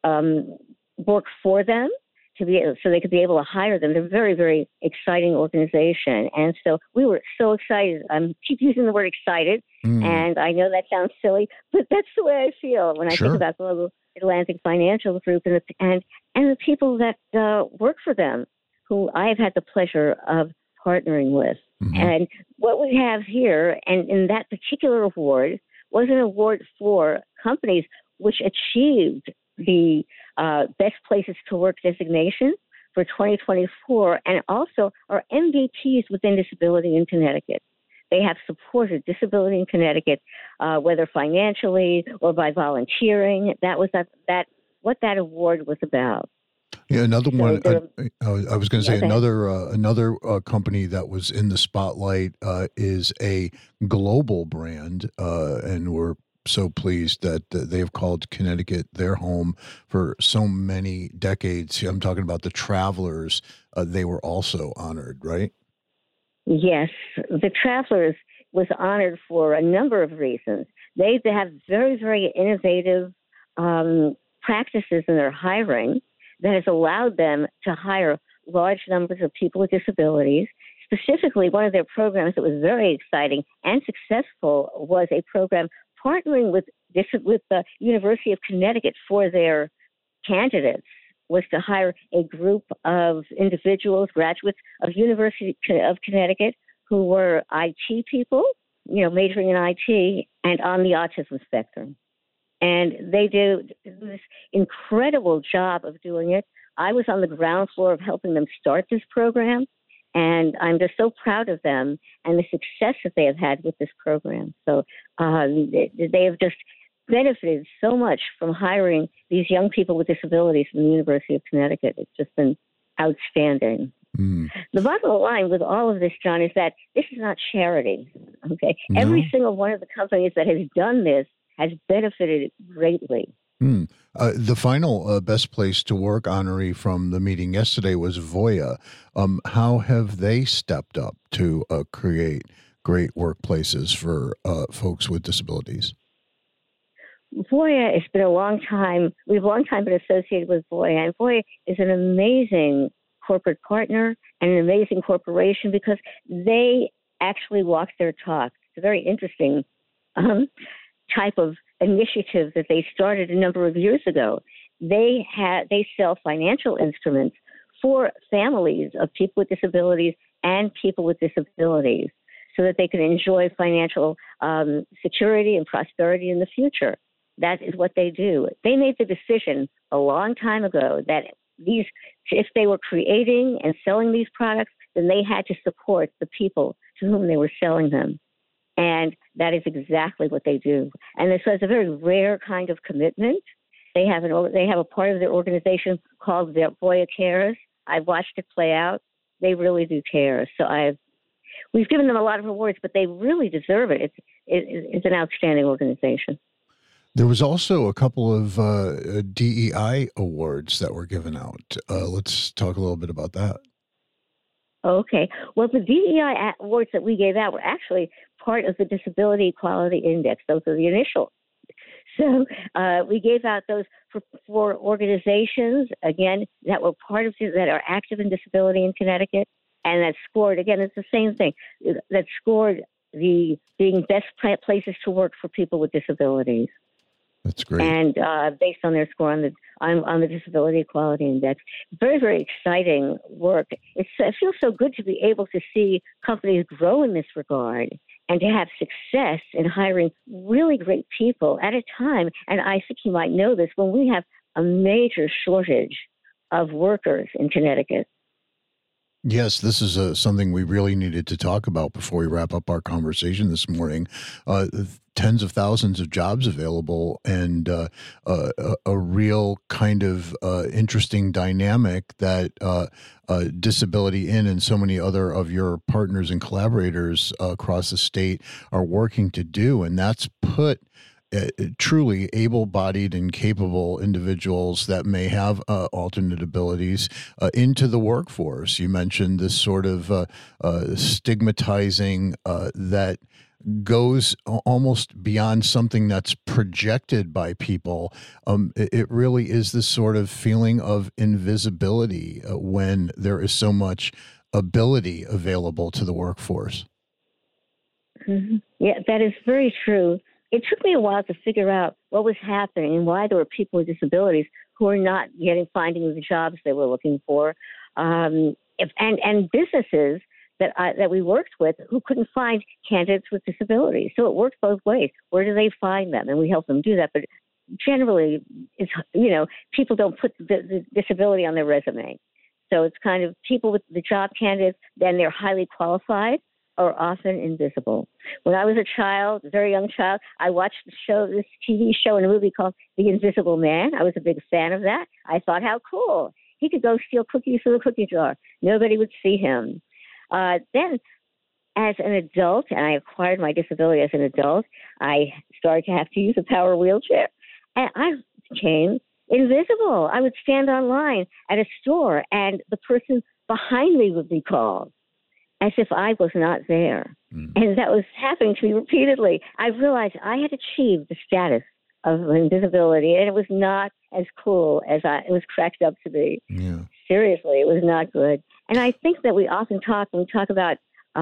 work for them so they could be able to hire them. They're a very, very exciting organization. And so we were so excited. I keep using the word excited, and I know that sounds silly, but that's the way I feel when I think about Global Atlantic Financial Group and the people that work for them, who I have had the pleasure of partnering with. And what we have here, and in that particular award, was an award for companies which achieved the Best Places to Work designation for 2024, and also are MVPs within disability in Connecticut. They have supported disability in Connecticut, whether financially or by volunteering. That was what that award was about. Yeah, another one. I was going to say another company that was in the spotlight is a global brand, and we're so pleased that they've called Connecticut their home for so many decades. I'm talking about the Travelers. They were also honored, right? Yes, the Travelers was honored for a number of reasons. They have very, very innovative practices in their hiring that has allowed them to hire large numbers of people with disabilities. Specifically, one of their programs that was very exciting and successful was a program partnering with the University of Connecticut for their candidates, was to hire a group of individuals, graduates of University of Connecticut, who were IT people, majoring in IT and on the autism spectrum. And they do this incredible job of doing it. I was on the ground floor of helping them start this program, and I'm just so proud of them and the success that they have had with this program. So they have just benefited so much from hiring these young people with disabilities from the University of Connecticut. It's just been outstanding. The bottom line with all of this, John, is that this is not charity. Okay, no. Every single one of the companies that has done this has benefited greatly. The final Best Place to Work honoree from the meeting yesterday was Voya. How have they stepped up to create great workplaces for folks with disabilities? Voya has been a long time. We've long time been associated with Voya, and Voya is an amazing corporate partner and an amazing corporation because they actually walk their talk. It's a very interesting type of initiative that they started a number of years ago. They sell financial instruments for families of people with disabilities and people with disabilities so that they can enjoy financial security and prosperity in the future. That is what they do. They made the decision a long time ago that if they were creating and selling these products, then they had to support the people to whom they were selling them. And that is exactly what they do. And so it's a very rare kind of commitment. They have a part of their organization called their Voya Cares. I've watched it play out. They really do care. So we've given them a lot of awards, but they really deserve it. It's an outstanding organization. There was also a couple of DEI awards that were given out. Let's talk a little bit about that. Okay. Well, the DEI awards that we gave out were actually part of the Disability Equality Index. Those are the initials. So we gave out those for organizations, again, that were that are active in disability in Connecticut, and that scored, again, it's the same thing, that scored the being best places to work for people with disabilities. That's great. And based on their score on the Disability Equality Index. Very, very exciting work. It feels so good to be able to see companies grow in this regard and to have success in hiring really great people at a time, and I think you might know this, when we have a major shortage of workers in Connecticut. Yes, this is something we really needed to talk about before we wrap up our conversation this morning. Tens of thousands of jobs available, and a real kind of interesting dynamic that Disability In and so many other of your partners and collaborators across the state are working to do. And that's put truly able-bodied and capable individuals that may have alternate abilities into the workforce. You mentioned this sort of stigmatizing that goes almost beyond something that's projected by people. It really is this sort of feeling of invisibility when there is so much ability available to the workforce. Mm-hmm. Yeah, that is very true. It took me a while to figure out what was happening and why there were people with disabilities who were not finding the jobs they were looking for, and businesses that we worked with who couldn't find candidates with disabilities. So it worked both ways. Where do they find them? And we help them do that. But generally, people don't put the disability on their resume. So it's kind of people with the job candidates, then they're highly qualified, are often invisible. When I was a child, a very young child, I watched this TV show and a movie called The Invisible Man. I was a big fan of that. I thought, how cool. He could go steal cookies from the cookie jar. Nobody would see him. Then, as an adult, and I acquired my disability as an adult, I started to have to use a power wheelchair. And I became invisible. I would stand online at a store, and the person behind me would be called as if I was not there. Mm. And that was happening to me repeatedly. I realized I had achieved the status of invisibility, and it was not as cool as it was cracked up to be. Yeah. Seriously, it was not good. And I think that we often talk about,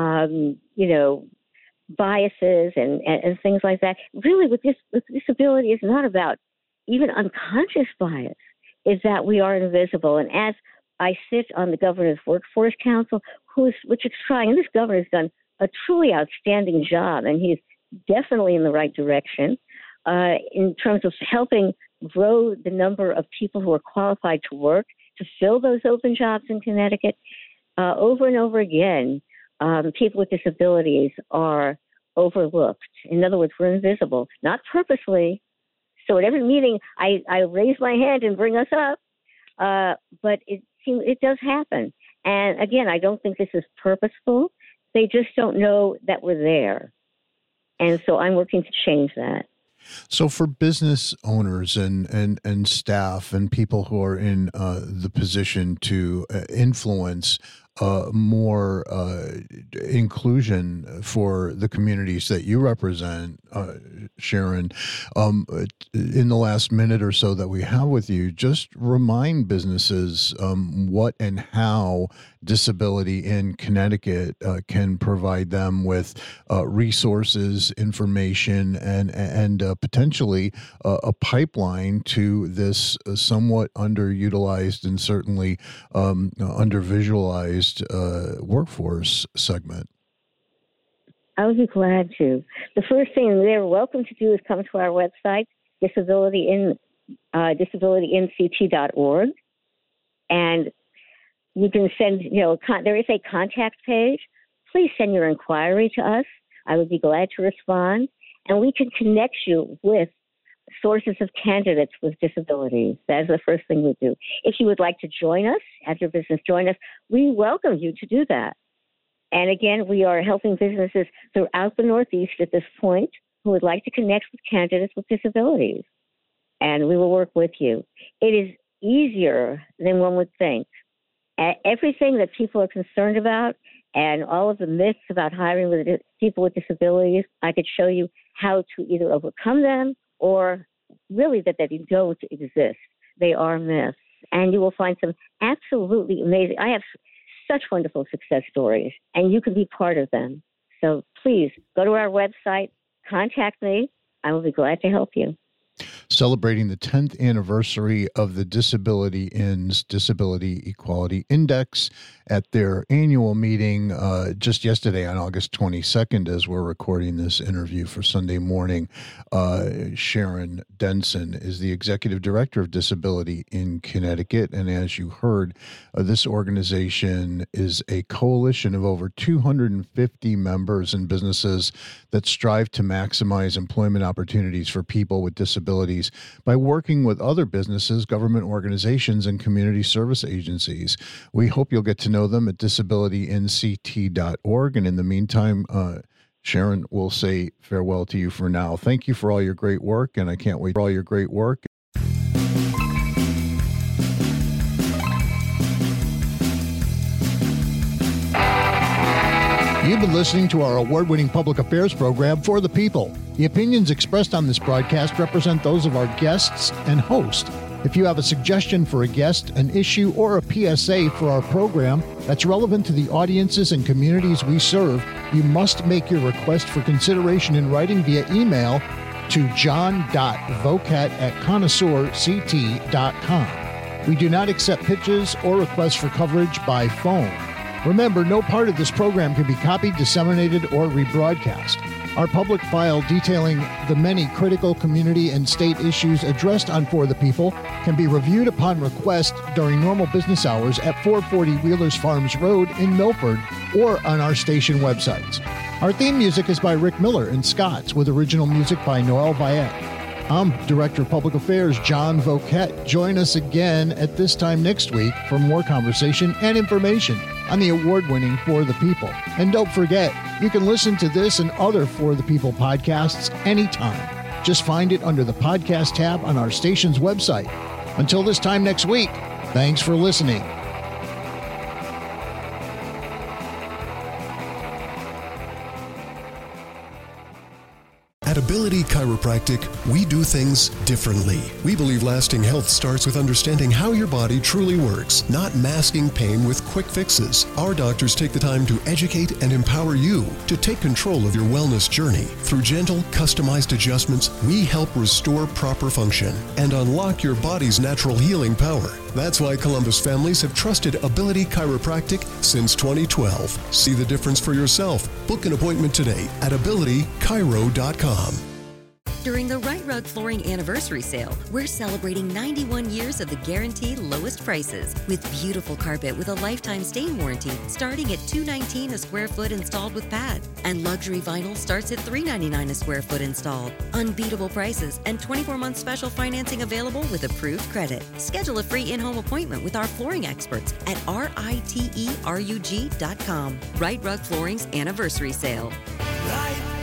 biases and things like that. Really, with disability, is not about even unconscious bias, is that we are invisible. And as I sit on the Governor's Workforce Council, which is trying, and this governor has done a truly outstanding job, and he's definitely in the right direction in terms of helping grow the number of people who are qualified to work, to fill those open jobs in Connecticut. Over and over again, people with disabilities are overlooked. In other words, we're invisible, not purposely. So at every meeting, I raise my hand and bring us up, but it does happen. And again, I don't think this is purposeful. They just don't know that we're there. And so I'm working to change that. So for business owners and staff and people who are in the position to influence more inclusion for the communities that you represent, Sharon, in the last minute or so that we have with you, just remind businesses what and how Disability in Connecticut can provide them with resources, information, and potentially a pipeline to this somewhat underutilized and certainly undervisualized workforce segment. I would be glad to. The first thing they're welcome to do is come to our website, disabilityinct.org, and you can send, there is a contact page. Please send your inquiry to us. I would be glad to respond, and we can connect you with sources of candidates with disabilities. That is the first thing we do. If you would like to join us, have your business join us, we welcome you to do that. And again, we are helping businesses throughout the Northeast at this point who would like to connect with candidates with disabilities. And we will work with you. It is easier than one would think. Everything that people are concerned about and all of the myths about hiring with people with disabilities, I could show you how to either overcome them or really that they don't exist. They are myths. And you will find some absolutely amazing. I have such wonderful success stories, and you can be part of them. So please go to our website, contact me. I will be glad to help you. Celebrating the 10th anniversary of the Disability In's Disability Equality Index at their annual meeting just yesterday on August 22nd, as we're recording this interview for Sunday morning. Sharon Denson is the Executive Director of Disability in Connecticut. And as you heard, this organization is a coalition of over 250 members and businesses that strive to maximize employment opportunities for people with disabilities by working with other businesses, government organizations, and community service agencies. We hope you'll get to know them at disabilitynct.org. And in the meantime, Sharon will say farewell to you for now. Thank you for all your great work, and I can't wait for all your great work. You've been listening to our award-winning public affairs program, For the People. The opinions expressed on this broadcast represent those of our guests and host. If you have a suggestion for a guest, an issue, or a PSA for our program that's relevant to the audiences and communities we serve, you must make your request for consideration in writing via email to john.vocat@connoisseurct.com. We do not accept pitches or requests for coverage by phone. Remember, no part of this program can be copied, disseminated, or rebroadcast. Our public file detailing the many critical community and state issues addressed on For the People can be reviewed upon request during normal business hours at 440 Wheelers Farms Road in Milford or on our station websites. Our theme music is by Rick Miller and Scott's, with original music by Noel Viette. I'm Director of Public Affairs, John Vocat. Join us again at this time next week for more conversation and information on the award-winning For the People. And don't forget, you can listen to this and other For the People podcasts anytime. Just find it under the podcast tab on our station's website. Until this time next week, thanks for listening. At Ability Chiropractic, we do things differently. We believe lasting health starts with understanding how your body truly works, not masking pain with quick fixes. Our doctors take the time to educate and empower you to take control of your wellness journey. Through gentle, customized adjustments, we help restore proper function and unlock your body's natural healing power. That's why Columbus families have trusted Ability Chiropractic since 2012. See the difference for yourself. Book an appointment today at abilitychiro.com. During the Right Rug Flooring Anniversary Sale, we're celebrating 91 years of the guaranteed lowest prices with beautiful carpet with a lifetime stain warranty starting at $219 a square foot installed with pad. And luxury vinyl starts at $399 a square foot installed. Unbeatable prices and 24-month special financing available with approved credit. Schedule a free in-home appointment with our flooring experts at riterug.com. Right Rug Flooring's Anniversary Sale. Right